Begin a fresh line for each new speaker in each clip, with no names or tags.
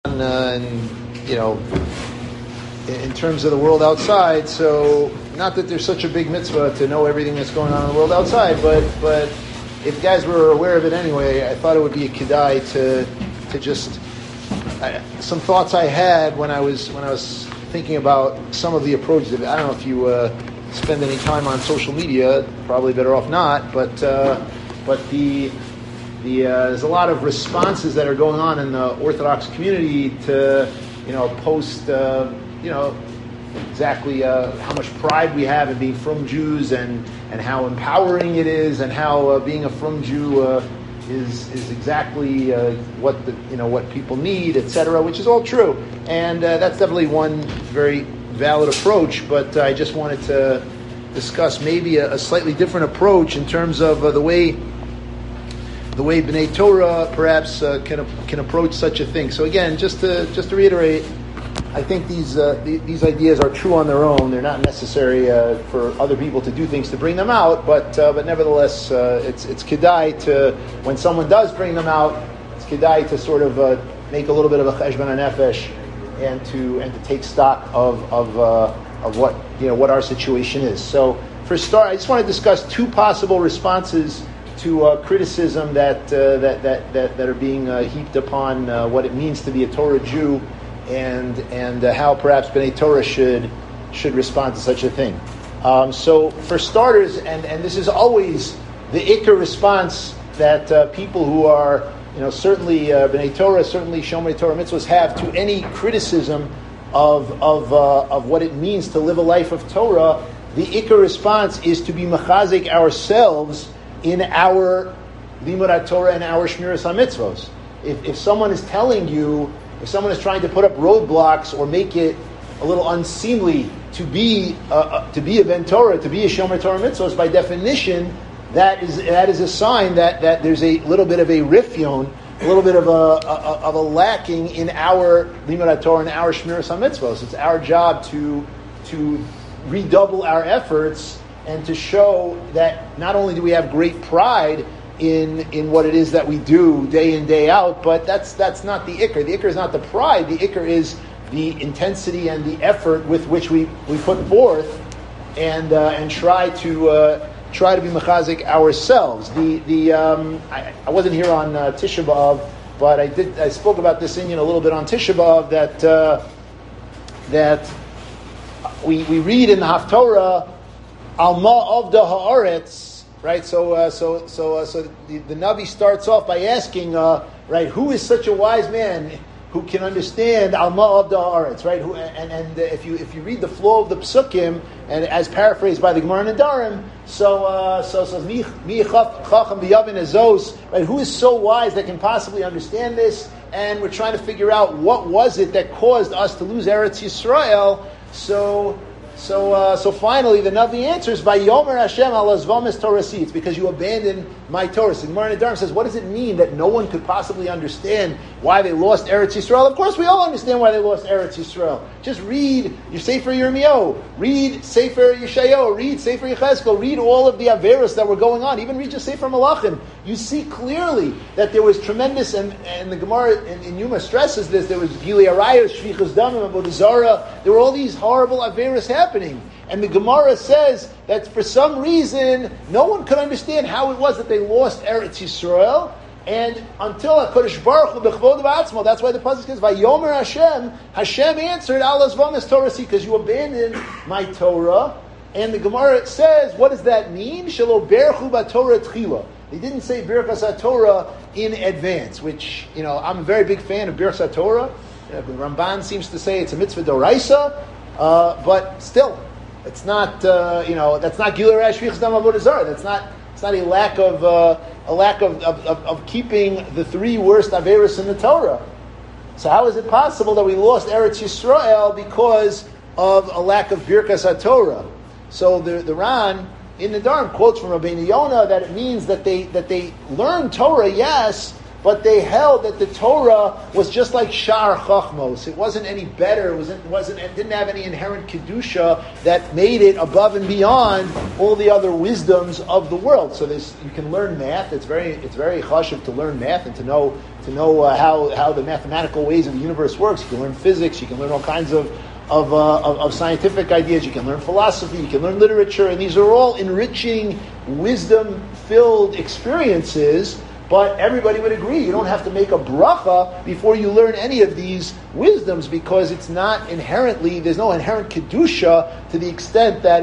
and in terms of the world outside. So not that there's such a big mitzvah to know everything that's going on in the world outside, but if guys were aware of it anyway, I thought it would be a kedai to just some thoughts I had when I was thinking about some of the approaches. I don't know if you spend any time on social media, probably better off not, but there's a lot of responses that are going on in the Orthodox community to post exactly how much pride we have in being frum Jews and how empowering it is, and how being a frum Jew is exactly what people need, etc., which is all true, and that's definitely one very valid approach. But I just wanted to discuss maybe a slightly different approach in terms of the way B'nai Torah perhaps can approach such a thing. So again, just to reiterate, I think these ideas are true on their own. They're not necessary for other people to do things to bring them out, but nevertheless, it's kedai to, when someone does bring them out, it's kedai to sort of make a little bit of a cheshbon hanefesh and to take stock of what our situation is. So for a start, I just want to discuss two possible responses to criticism that are being heaped upon what it means to be a Torah Jew, and how perhaps B'nai Torah should respond to such a thing. So for starters, and this is always the ikar response that people who are certainly B'nai Torah, certainly Shomrei Torah mitzvahs have to any criticism of what it means to live a life of Torah. The ikar response is to be mechazik ourselves in our limud Torah and our shmiras hamitzvos. If someone is telling you, if someone is trying to put up roadblocks or make it a little unseemly to be a ben Torah, to be a shomer Torah mitzvos, by definition, that is a sign that there's a little bit of a rifyon, a little bit of a lacking in our limud Torah and our shmiras hamitzvos. It's our job to redouble our efforts and to show that not only do we have great pride in what it is that we do day in, day out, but that's not the ikar. The ikar is not the pride. The ikar is the intensity and the effort with which we put forth and try to be mechazik ourselves. I wasn't here on Tisha B'Av, but I spoke about this Inyan a little bit on Tisha B'Av, that we read in the Haftorah Alma Avda Haaretz. Right, so the Navi starts off by asking, right, who is such a wise man who can understand Alma Avda Haaretz, right? If you read the flow of the Psukim, and as paraphrased by the Gemara Nedarim, Mi Chacham B'Yavin Azos, right? Who is so wise that can possibly understand this? And we're trying to figure out what was it that caused us to lose Eretz Yisrael. So finally, the Navi answers, "Vayomer Hashem al azvamis Torasi." It's because you abandoned my Torah. So Gemara Nedarim says, what does it mean that no one could possibly understand why they lost Eretz Yisrael? Of course, we all understand why they lost Eretz Yisrael. Just read your Sefer Yirmiyahu, read Sefer Yeshayahu, read Sefer Yechezkel, read all of the Averos that were going on. Even read your Sefer Malachim. You see clearly that there was tremendous, and the Gemara in Yuma stresses this. There was Gilui Arayos, Shvichas Damim, Avodah Zarah. There were all these horrible Averos happening. And the Gemara says that for some reason, no one could understand how it was that they lost Eretz Yisrael. And until HaKadosh Baruch Hu b'chvod v'atzmo, that's why the pasuk says, "Vayomer Hashem." Hashem answered, "Al azvamis Torasi," because you abandoned my Torah. And the Gemara says, what does that mean? Shelo berchu b'Torah tchila. They didn't say Birchas HaTorah in advance, which I'm a very big fan of Birchas HaTorah. The Ramban seems to say it's a mitzvah doraisa, but still. It's not, that's not Gilui Arayos Shvichas Damim Avodah Zarah. It's not a lack of keeping the three worst averos in the Torah. So how is it possible that we lost Eretz Yisrael because of a lack of Birkas HaTorah? So the Ran in the Nedarim quotes from Rabbeinu Yonah that it means that they learned Torah, yes, but they held that the Torah was just like Sha'ar Chachmos. It wasn't any better. It didn't have any inherent kedusha that made it above and beyond all the other wisdoms of the world. So you can learn math. It's very chashuv to learn math and to know to know how the mathematical ways of the universe works. You can learn physics. You can learn all kinds of scientific ideas. You can learn philosophy. You can learn literature, and these are all enriching, wisdom-filled experiences. But everybody would agree you don't have to make a bracha before you learn any of these wisdoms, because it's not inherently, there's no inherent kedusha to the extent that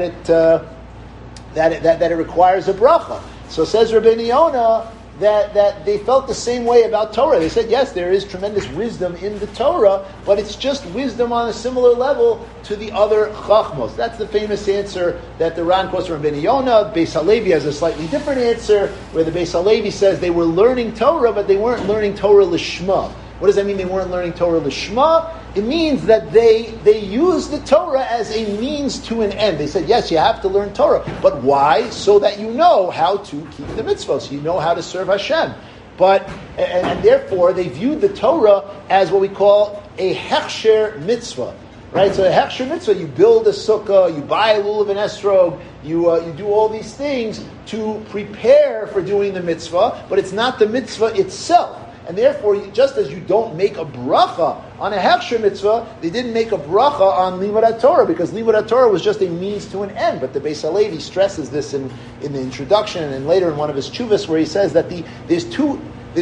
it requires a bracha. So says Rabbeinu Yonah that they felt the same way about Torah. They said, yes, there is tremendous wisdom in the Torah, but it's just wisdom on a similar level to the other chachmos. That's the famous answer that the Ran quotes from Rabbeinu Yonah. Beis Halevi has a slightly different answer, where the Beis Halevi says they were learning Torah, but they weren't learning Torah lishma. What does that mean, they weren't learning Torah lishma? It means that they used the Torah as a means to an end. They said, yes, you have to learn Torah. But why? So that you know how to keep the mitzvahs. So you know how to serve Hashem. But, and therefore, they viewed the Torah as what we call a hechsher mitzvah. Right? So a hechsher mitzvah, you build a sukkah, you buy a lulav and esrog, you do all these things to prepare for doing the mitzvah, but it's not the mitzvah itself. And therefore, just as you don't make a bracha on a hechsher mitzvah, they didn't make a bracha on limud Torah, because limud Torah was just a means to an end. But the Beis Halevi stresses this in the introduction and later in one of his tshuvas, where he says that there's two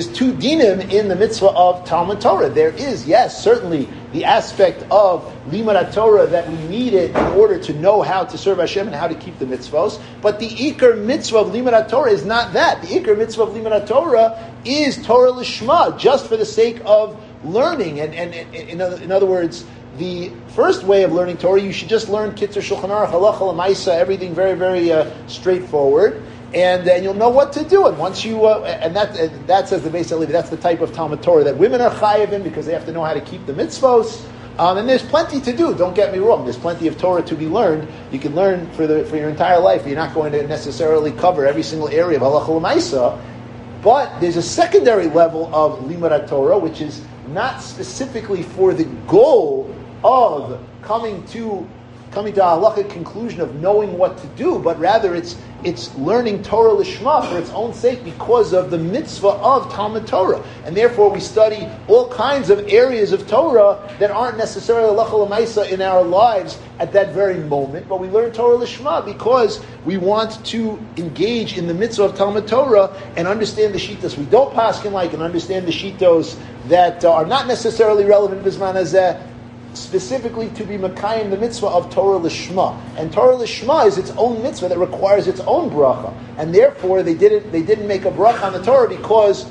dinim in the mitzvah of Talmud Torah. There is, yes, certainly the aspect of limud Torah that we need it in order to know how to serve Hashem and how to keep the mitzvahs. But the ikar mitzvah of limud Torah is not that. The ikar mitzvah of limud Torah is Torah lishma, just for the sake of learning. And in other words, the first way of learning Torah, you should just learn Kitzur Shulchan Aruch, Halacha L'Maisa, everything very, very straightforward. And then you'll know what to do. And once you, and that says the Beis Halevi, that's the type of Talmud Torah that women are chayav in, because they have to know how to keep the mitzvos. And there's plenty to do. Don't get me wrong. There's plenty of Torah to be learned. You can learn for your entire life. You're not going to necessarily cover every single area of Halacha L'Maisa. But there's a secondary level of limud Torah, which is not specifically for the goal of coming to a halachic conclusion of knowing what to do, but rather it's learning Torah lishma for its own sake, because of the mitzvah of Talmud Torah. And therefore we study all kinds of areas of Torah that aren't necessarily halacha l'maisa in our lives at that very moment, but we learn Torah lishma because we want to engage in the mitzvah of Talmud Torah and understand the shittos we don't paskin like, and understand the shittos that are not necessarily relevant bisman hazeh, specifically to be Makayim the mitzvah of Torah Lishma. And Torah Lishma is its own mitzvah that requires its own bracha. And therefore they didn't make a bracha on the Torah because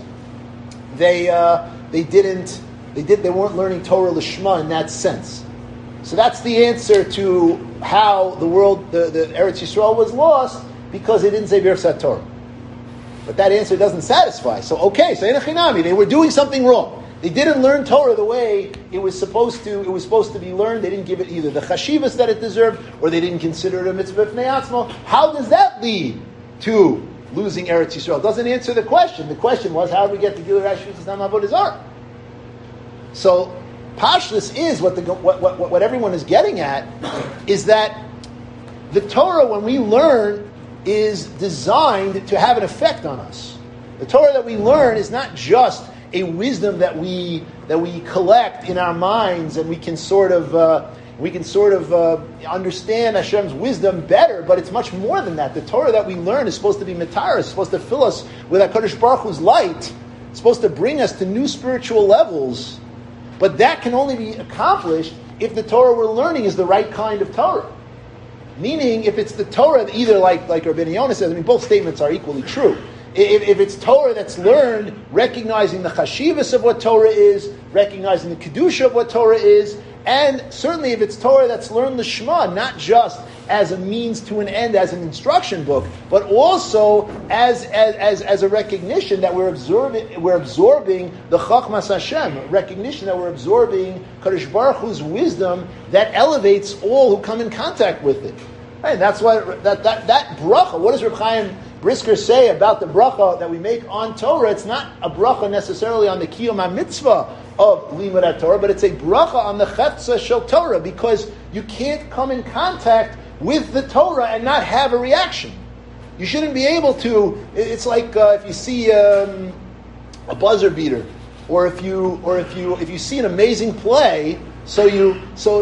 they weren't learning Torah Lishma in that sense. So that's the answer to how the Eretz Yisrael was lost, because they didn't say Birsat Torah. But that answer doesn't satisfy. So Enochinami, they were doing something wrong. They didn't learn Torah the way it was supposed to be learned. They didn't give it either the chashivas that it deserved, or they didn't consider it a mitzvah b'fnei atzmo. How does that lead to losing Eretz Yisrael? It doesn't answer the question. The question was, how do we get to Gilui Rashus Nam Avodah Zarah? So, Pashtus is what everyone is getting at, is that the Torah, when we learn, is designed to have an effect on us. The Torah that we learn is not just a wisdom that we collect in our minds, and we can sort of understand Hashem's wisdom better. But it's much more than that. The Torah that we learn is supposed to be mitar, it's supposed to fill us with HaKadosh Baruch Hu's light. It's supposed to bring us to new spiritual levels. But that can only be accomplished if the Torah we're learning is the right kind of Torah. Meaning, if it's the Torah, either like Rabbeinu Yonah says, both statements are equally true. If it's Torah that's learned, recognizing the chashivas of what Torah is, recognizing the kedusha of what Torah is, and certainly if it's Torah that's learned l'shma, not just as a means to an end, as an instruction book, but also as a recognition that we're absorbing the chachmas Hashem, recognition that we're absorbing Kadosh Baruch Hu's wisdom that elevates all who come in contact with it. And that's why that bracha. What does Reb Chaim Brisker say about the bracha that we make on Torah? It's not a bracha necessarily on the kiyum mitzvah of limud Torah, but it's a bracha on the cheftza shel Torah, because you can't come in contact with the Torah and not have a reaction. You shouldn't be able to. It's like if you see a buzzer beater or if you see an amazing play, so you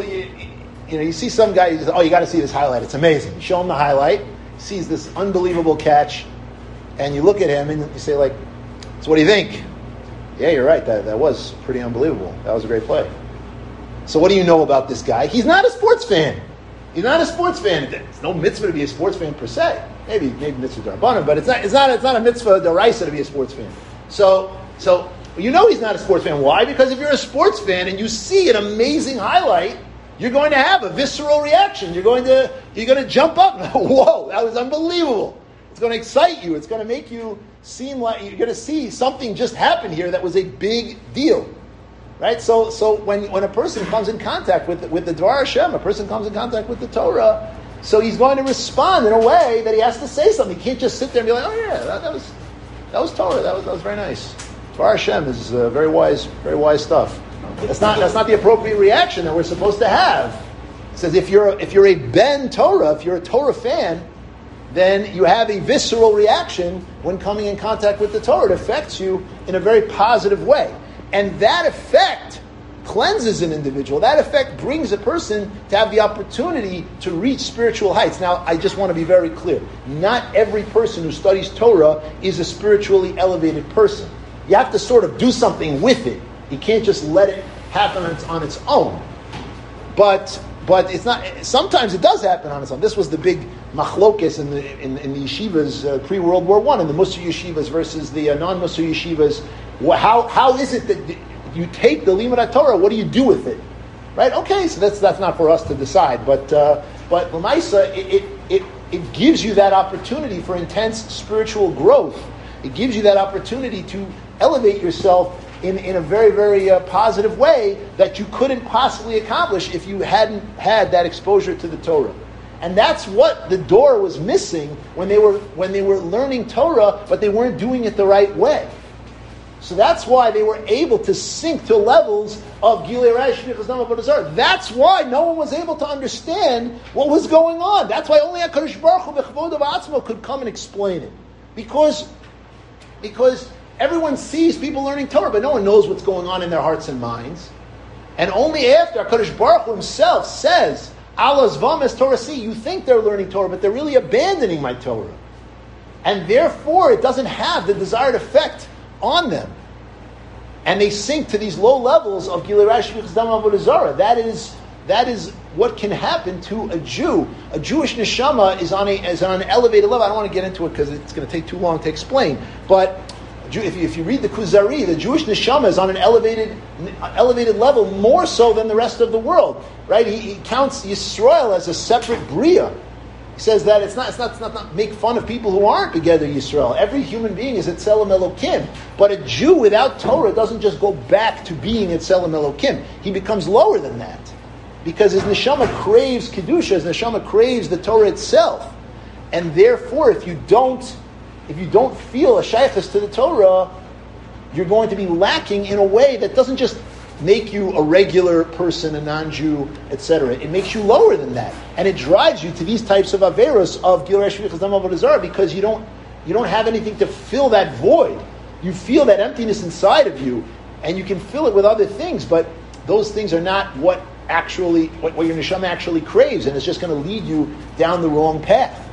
see some guy, you say, oh, you got to see this highlight. It's amazing. You show him the highlight, he sees this unbelievable catch, and you look at him and you say, like, so what do you think? Yeah, you're right. That was pretty unbelievable. That was a great play. So what do you know about this guy? He's not a sports fan. He's not a sports fan. It's no mitzvah to be a sports fan per se. Maybe mitzvah d'Rabbanan, but it's not a mitzvah d'Oraisa to be a sports fan. So you know he's not a sports fan. Why? Because if you're a sports fan and you see an amazing highlight, you're going to have a visceral reaction. You're going to jump up. Whoa, that was unbelievable. It's going to excite you. It's going to make you seem like you're going to see something just happen here that was a big deal. Right? So when a person comes in contact with the Dvar Hashem, a person comes in contact with the Torah, so he's going to respond in a way that he has to say something. He can't just sit there and be like, oh yeah, that was Torah. That was very nice. Dvar Hashem is very wise stuff. That's not the appropriate reaction that we're supposed to have. It says if you're a ben Torah, if you're a Torah fan, then you have a visceral reaction when coming in contact with the Torah. It affects you in a very positive way. And that effect cleanses an individual. That effect brings a person to have the opportunity to reach spiritual heights. Now, I just want to be very clear. Not every person who studies Torah is a spiritually elevated person. You have to sort of do something with it. You can't just let it happen on its own. But it's not. Sometimes it does happen on its own. This was the big machlokes in the yeshivas pre-World War I, in the Mussar yeshivas versus the non-Mussar yeshivas. How is it that you take the Limud Torah? What do you do with it? Right? Okay, so that's not for us to decide. But L'maisa, it gives you that opportunity for intense spiritual growth. It gives you that opportunity to elevate yourself in a very, very positive way that you couldn't possibly accomplish if you hadn't had that exposure to the Torah. And that's what the Dor was missing when they were learning Torah, but they weren't doing it the right way. So that's why they were able to sink to levels of Gilei Rash V'Chazdam Avodah Zarah. That's why no one was able to understand what was going on. That's why only HaKadosh Baruch Hu B'Chavodav Atzmo could come and explain it. Because everyone sees people learning Torah, but no one knows what's going on in their hearts and minds. And only after HaKadosh Baruch Hu himself says, Allah Zvam es Torah si, you think they're learning Torah, but they're really abandoning my Torah. And therefore, it doesn't have the desired effect on them. And they sink to these low levels of Gilei Rash V'Chazdam Avodah Zarah. That is what can happen to a Jew. A Jewish neshama is on an elevated level. I don't want to get into it because it's going to take too long to explain. But if you read the Kuzari, the Jewish neshama is on an elevated level more so than the rest of the world. Right? He counts Yisrael as a separate bria. He says that it's not make fun of people who aren't together Yisrael. Every human being is at Tzelem Elokim. But a Jew without Torah doesn't just go back to being at Tzelem Elokim. He becomes lower than that. Because his neshama craves Kedusha, his neshama craves the Torah itself. And therefore, if you don't feel a shaykhus to the Torah, you're going to be lacking in a way that doesn't just make you a regular person, a non-Jew, etc. It makes you lower than that. And it drives you to these types of averos of Gilei Rash V'Chazdam Avodah Zarah because you don't have anything to fill that void. You feel that emptiness inside of you, and you can fill it with other things, but those things are not what your neshama actually craves, and it's just going to lead you down the wrong path.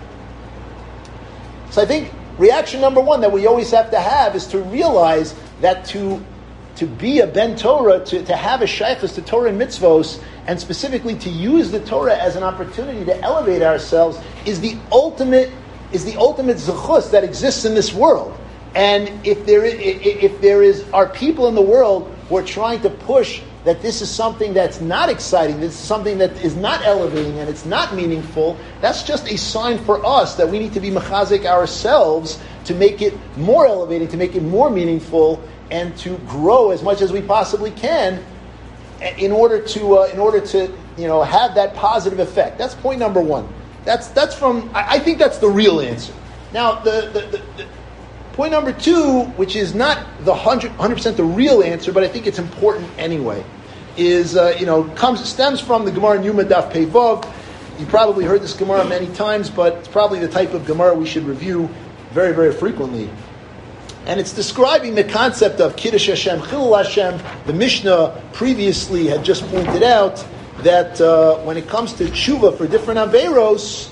So I think reaction number one that we always have to have is to realize that to be a ben Torah, to have a shaykhus to Torah and mitzvos, and specifically to use the Torah as an opportunity to elevate ourselves is the ultimate zechus that exists in this world. And if there are people in the world who are trying to push that this is something that's not exciting, this is something that is not elevating and it's not meaningful, that's just a sign for us that we need to be mechazik ourselves to make it more elevating, to make it more meaningful, and to grow as much as we possibly can in order to have that positive effect. That's point number one. That's from, I think that's the real answer. Now the point number two, which is not the 100% the real answer, but I think it's important anyway, is stems from the Gemara in Yuma Daf Pei Vav. You probably heard this Gemara many times, but it's probably the type of Gemara we should review very, very frequently. And it's describing the concept of Kiddush Hashem, Chilul Hashem. The Mishnah previously had just pointed out that when it comes to tshuva for different averos,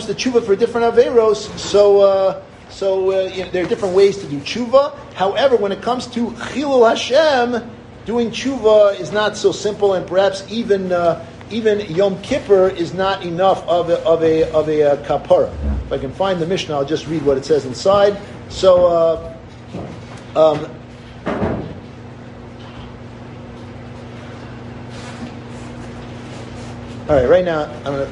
there are different ways to do tshuva. However, when it comes to Chilul Hashem, doing tshuva is not so simple, and perhaps even Yom Kippur is not enough of a kapara. If I can find the Mishnah, I'll just read what it says inside. So, all right, right now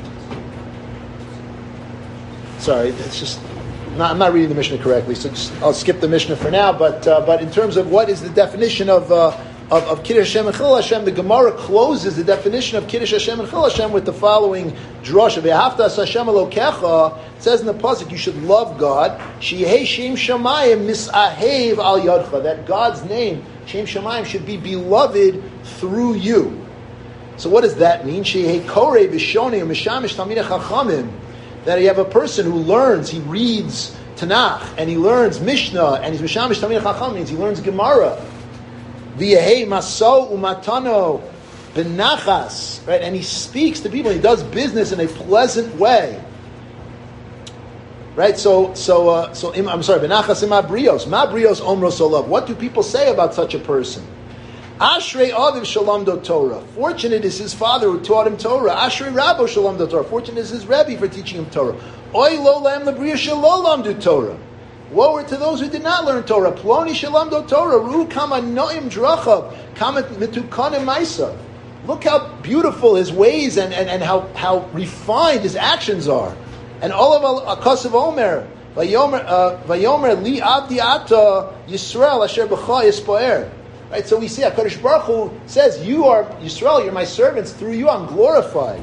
it's just I'm not reading the Mishnah correctly, so I'll skip the Mishnah for now. But in terms of what is the definition of Kiddush Hashem and Chilul Hashem, the Gemara closes the definition of Kiddush Hashem and Chilul Hashem with the following drasha: "Ve'ahavta Hashem Elokecha." It says in the pasuk, you should love God. Sheyehei Shem Shamayim misahev al yadcha. That God's name, Shem Shamayim, should be beloved through you. So what does that mean? Sheyehei korei v'shonei u'mishamish talmidei chachamim. That you have a person who learns, he reads Tanakh, and he learns Mishnah, and he's mishamish talmidei chachamim, means he learns Gemara. V'yehei maso umatano benachas, right? And he speaks to people. He does business in a pleasant way, right? So I'm sorry. Benachas imabrios, mabrios omros olav. What do people say about such a person? Ashrei aviv shalamdo Torah. Fortunate is his father who taught him Torah. Ashrei rabbo shalamdo Torah. Fortunate is his rebbe for teaching him Torah. Oy lo lahem lebriya shelo lamdu Torah. Woe to those who did not learn Torah. Ploni shalamdo Torah. Ru kama noim drachav. Kama mitukanim maisav. Look how beautiful his ways and how refined his actions are. And all of Akasav Omer. Vayomer li avdi ata Yisrael asher b'cha yispoer. Right, so we see HaKadosh Baruch Hu says, you are Yisrael, you're my servants, through you I'm glorified.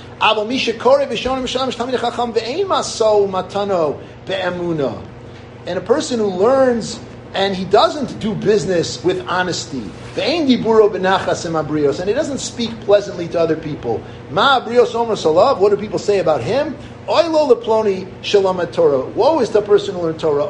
And a person who learns and he doesn't do business with honesty, and he doesn't speak pleasantly to other people, what do people say about him? Woe is the person who learned Torah.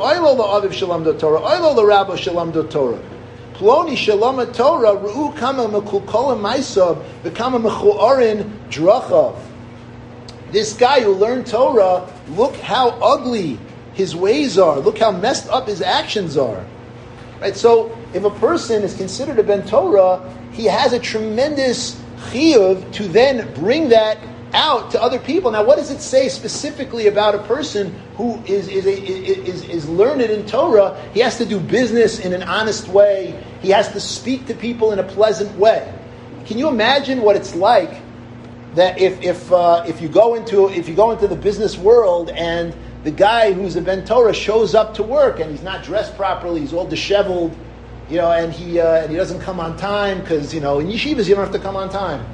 Ploni shalom Torah ru'u kama mekulkola maisav v'kama mechuorin drachav. This guy who learned Torah, look how ugly his ways are. Look how messed up his actions are. Right. So, if a person is considered a ben Torah, he has a tremendous chiyuv to then bring that out to other people. Now, what does it say specifically about a person who is learned in Torah? He has to do business in an honest way. He has to speak to people in a pleasant way. Can you imagine what it's like that if you go into the business world and the guy who's a ben Torah shows up to work and he's not dressed properly, he's all disheveled, and he doesn't come on time because in yeshivas you don't have to come on time,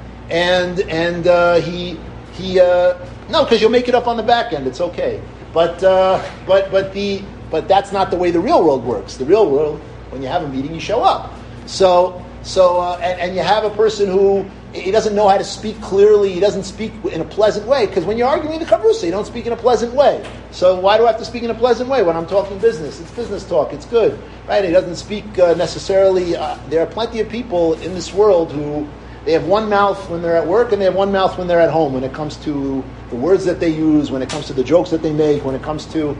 no, because you'll make it up on the back end. It's okay, but that's not the way the real world works. The real world, when you have a meeting, you show up. And you have a person who he doesn't know how to speak clearly. He doesn't speak in a pleasant way because when you're arguing the chavrusa, you don't speak in a pleasant way. So why do I have to speak in a pleasant way when I'm talking business? It's business talk. It's good, right? He doesn't speak necessarily. There are plenty of people in this world who. They have one mouth when they're at work, and they have one mouth when they're at home. When it comes to the words that they use, when it comes to the jokes that they make, when it comes to,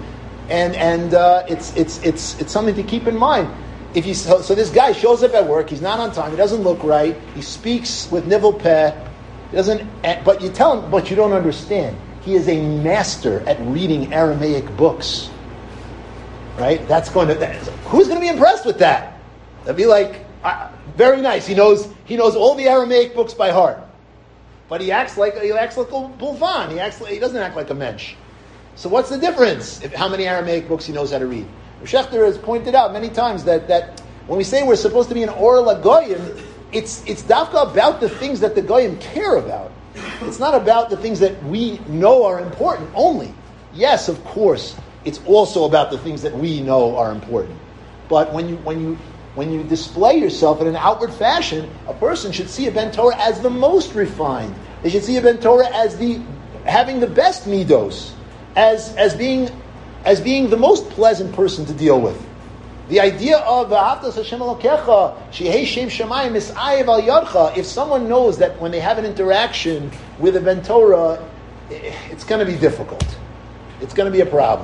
it's something to keep in mind. So this guy shows up at work, he's not on time, he doesn't look right, he speaks with nivel peh, but you tell him, but you don't understand. He is a master at reading Aramaic books, right? Who's going to be impressed with that? They'll be like. Very nice. He knows all the Aramaic books by heart, but he acts like a bulvan. He doesn't act like a mensch. So what's the difference? How many Aramaic books he knows how to read? Schechter has pointed out many times that when we say we're supposed to be an or lagoyim, it's dafka about the things that the goyim care about. It's not about the things that we know are important only. Yes, of course, it's also about the things that we know are important. But when you display yourself in an outward fashion, a person should see a ben Torah as the most refined. They should see a ben Torah as having the best midos, as being the most pleasant person to deal with. The idea of V'ahavtas Hashem Elokecha, Shehei Shem Shamayim Misayev Al Yadcha, if someone knows that when they have an interaction with a Ben Torah, it's going to be difficult. It's going to be a problem.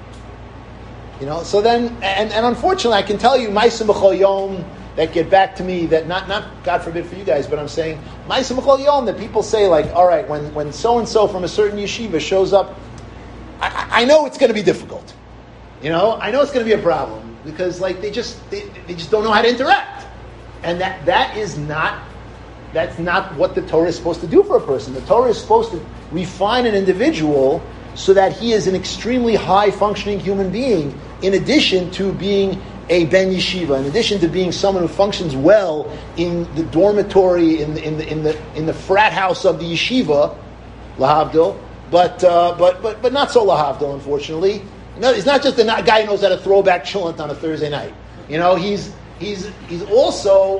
So then, and unfortunately, I can tell you, Ma'asim B'chol Yom, that get back to me, that not God forbid for you guys, but I'm saying, Ma'asim B'chol Yom, that people say like, all right, when so-and-so from a certain yeshiva shows up, I know it's going to be difficult. I know it's going to be a problem. Because they just don't know how to interact, and that's not what the Torah is supposed to do for a person. The Torah is supposed to refine an individual so that he is an extremely high functioning human being, in addition to being a ben yeshiva, in addition to being someone who functions well in the dormitory, in the frat house of the yeshiva, lahavdil, but not so lahavdil, unfortunately. No, he's not just a guy who knows how to throw back chulent on a Thursday night. He's also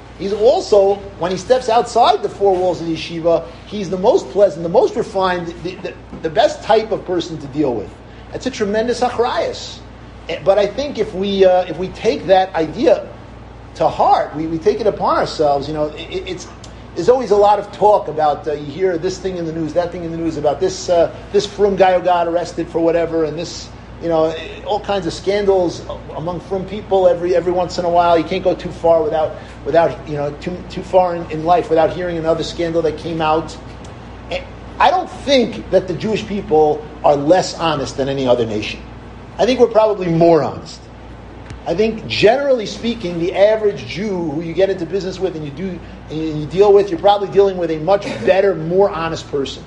when he steps outside the four walls of the yeshiva, he's the most pleasant, the most refined, the best type of person to deal with. That's a tremendous achrayus. But I think if we take that idea to heart, we take it upon ourselves. There's always a lot of talk about you hear this thing in the news, that thing in the news about this frum guy who got arrested for whatever, and this all kinds of scandals among frum people every once in a while. You can't go too far without too far in life without hearing another scandal that came out. And I don't think that the Jewish people are less honest than any other nation. I think we're probably more honest. I think, generally speaking, the average Jew who you get into business with and you deal with, you're probably dealing with a much better, more honest person.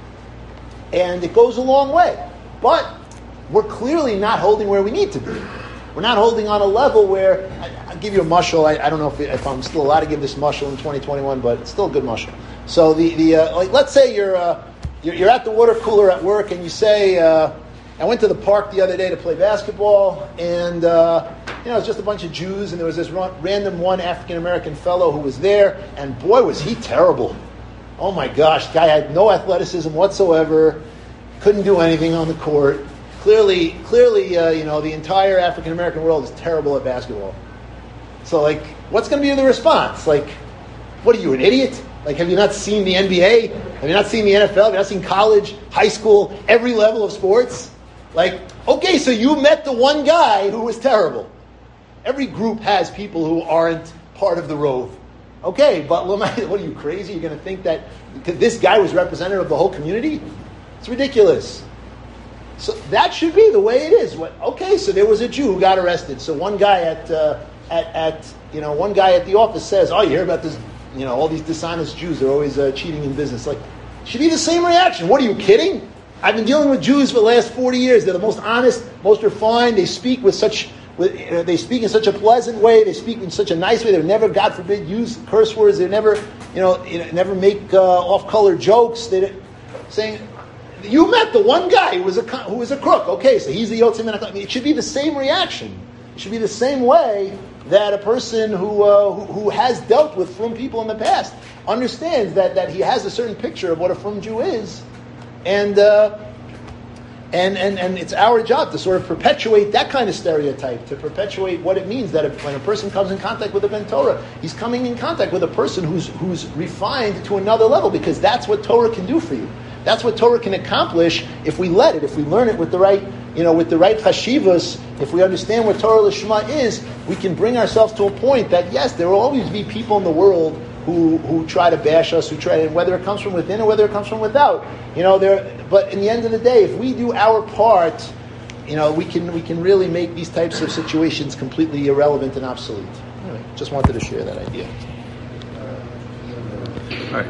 And it goes a long way. But we're clearly not holding where we need to be. We're not holding on a level where, I'll give you a mushal. I don't know if I'm still allowed to give this mushal in 2021, but it's still a good mushal. So let's say you're at the water cooler at work and you say, I went to the park the other day to play basketball, and it was just a bunch of Jews, and there was this random one African-American fellow who was there, and boy, was he terrible. Oh my gosh, the guy had no athleticism whatsoever, couldn't do anything on the court. Clearly, the entire African-American world is terrible at basketball. So, what's going to be the response? What are you, an idiot? Have you not seen the NBA? Have you not seen the NFL? Have you not seen college, high school, every level of sports? Okay, so you met the one guy who was terrible. Every group has people who aren't part of the rove. Okay, but what are you, crazy? You're going to think that this guy was representative of the whole community? It's ridiculous. So that should be the way it is. Okay, so there was a Jew who got arrested. So one guy at the office says, "Oh, you hear about this? All these dishonest Jews are always cheating in business." Should be the same reaction. What are you kidding? I've been dealing with Jews for the last 40 years. They're the most honest, most refined. They speak they speak in such a pleasant way. They speak in such a nice way. They never, God forbid, use curse words. They never, never make off-color jokes. Saying, you met the one guy who was a crook. Okay, so he's the Yotzei Min HaKlal. It should be the same reaction. It should be the same way that a person who has dealt with frum people in the past understands that he has a certain picture of what a frum Jew is, and it's our job to sort of perpetuate that kind of stereotype, to perpetuate what it means that when a person comes in contact with a Ben Torah, he's coming in contact with a person who's refined to another level, because that's what Torah can do for you. That's what Torah can accomplish if we let it, if we learn it with the right chashivas. If we understand what Torah Lishma is, we can bring ourselves to a point that, yes, there will always be people in the world who try to bash us, whether it comes from within or whether it comes from without. But in the end of the day, if we do our part, we can really make these types of situations completely irrelevant and obsolete. Anyway, just wanted to share that idea.